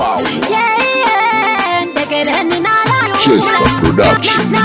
Power. Yeah, Chester Production #1.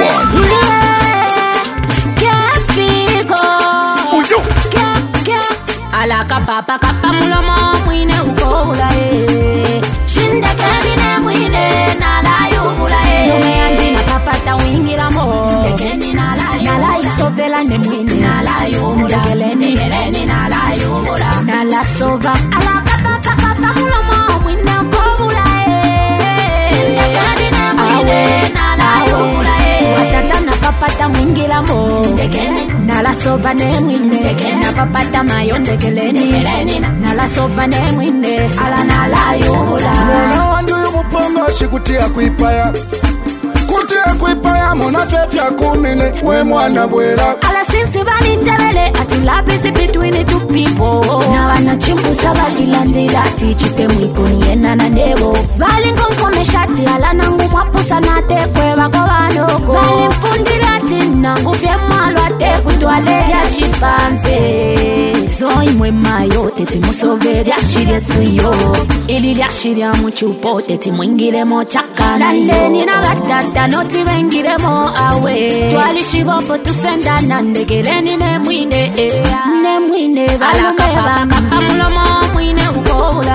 Alaka papa kapa mulomo mwine ukoula Shinde kenine mwine nalayo mulae Yume andi na papata wingira mo Dekeni nalayo sovela ne mwine nalayo mula Dekeleni nalayo mula Nala sova Alaka papa kapa mulomo mwine ukoula Shinde kenine mwine nalayo mulae Watata na papata wingira mo Dekeni Nala sova ne mwine Na papata mayo ndekeleni Nala sova ne mwine Ala nala yola Mwana wandu yumupongo shikutia kuipaya Kutia kuipaya mona fefya kumine We mwana bwela Ala sinsi bali njalele Ati love is between the two people Na wana chimpu sabali landira Ati chite mwiko niena na nebo Bali nkome shati Ala nangu mwapusa na tekwe wako wanoko Bali mfundira ati nangu fye mwalwa teku Tuale ya shipanze So imwe mayo teti musove lya shiria suyo Ili lya shiria muchupo teti mwingile mo chaka Nandeni na gatata noti wengile mo awe Tuali shibopo tusenda nandegeleni ne mwine Ne mwine valumeba Kapa mulomo mwine ukoula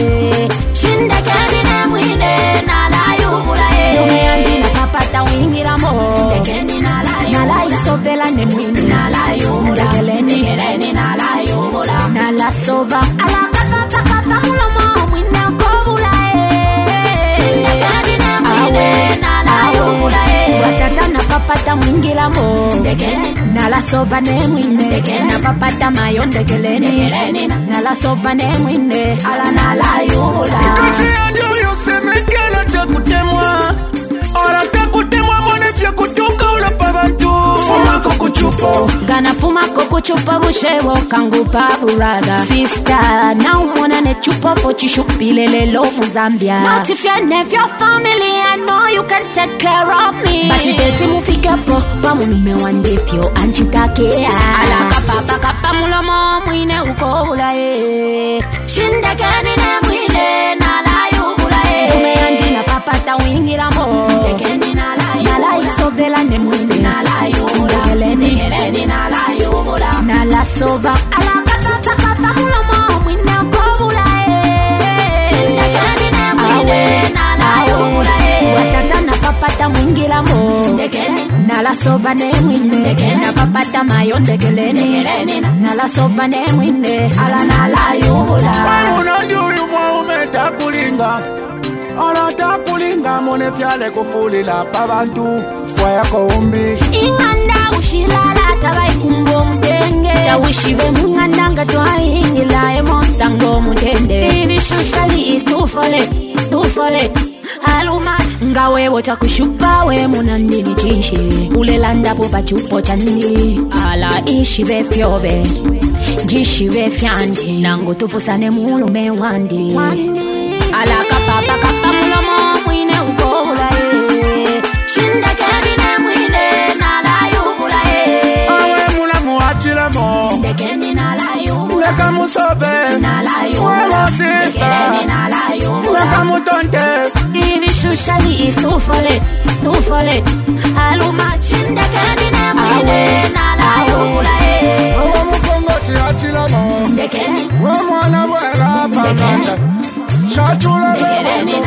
Shindekeni ne mwine nalayo mula Yume andi na kapata wingila mo Dekeni nalayo sovela ne mwine nalayo mula Dekeleni nalayo mula Nala sova Alaka kapa mulomo mwine ukoula Shindekeni ne mwine nalayo mula Watata na papata mwingila mo Nala sova ne mwine Na papata mayo ndekeleni Nala sova ne mwine Ala nala yola Ikachi andio yosemekela takutemwa Ora takutemwa mwanefya kutuka ulapa bantu Fuma kukuchupo Gana fuma kukuchupa bushewo kangupa burada Sister, now mwana ne chupa Pochi shupile lelo Muzambia Not if you're never your family I know you can take care of me But iteti mufika po Pamu nume wandefyo anchitakea Alaka papa kapa mulomo mwine ukoula Shindekeni ne mwine nalayo mula Yume andi na papata wingira mo Dekeni nalayo sovela ne mwine nalayo mula Dekeleni nalayo mula Nala sova Alaka kapa mulomo mwine ukoula Shindekeni ne mwine nalayo mula Watata na papata mwingira mo Nala sova ne mwine Na papata mayo ndekeleni Nala sova ne mwine Ala nala yola Mwana ndi uyu mwaume takulinga Ala takulinga mone fyale kufulila pa bantu Fwaya ko umbi Inganda ushilala tabai kumbo mtenge Tawishibe mungandanga twa ingila emo sango mutende Baby shushali is too fole Haluma ngawe wota kushupa we munandini chinshi Ulelanda popa chupo chandi Ala ishibe fyobe Jishibe fyandi Nango tupusane mulume wandi Ala kapa mulomo mwine ukoula Shindekeni ne mwine nalayo mula Awe mula muachila mo Dekeni nalayo mula Leka musove Nalayo Uwe mula mosita Dekeni nalayo mula Leka mutonte Ivi shushali is too fole Haluma shindekeni ne mwine nalayo mula Awe mukongo chiachila mo Dekeni Uwe mwana bwela panganda Shachula bewezo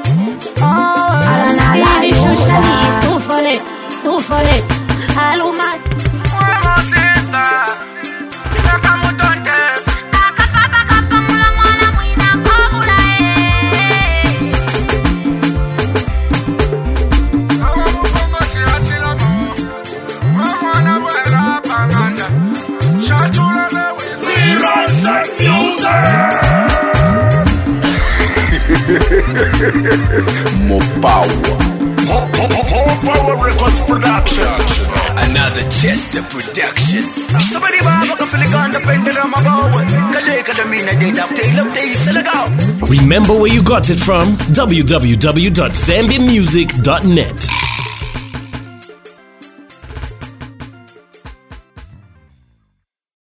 Ala nalayo Ivi shushali is too fole Haluma Uwe mosita Leka mutonte Kapa mula mwana mwina komula Awe mukongo chiachila mo Uwe mwana bwela panganda Shachula bewezo Runs and music. More power. More Power Records Productions. Another Chester Productions. Somebody baba ka filigan da pendera mabawan. Kale kada mina de da tail salaga. Remember where you got it from? www.zambiamusic.net.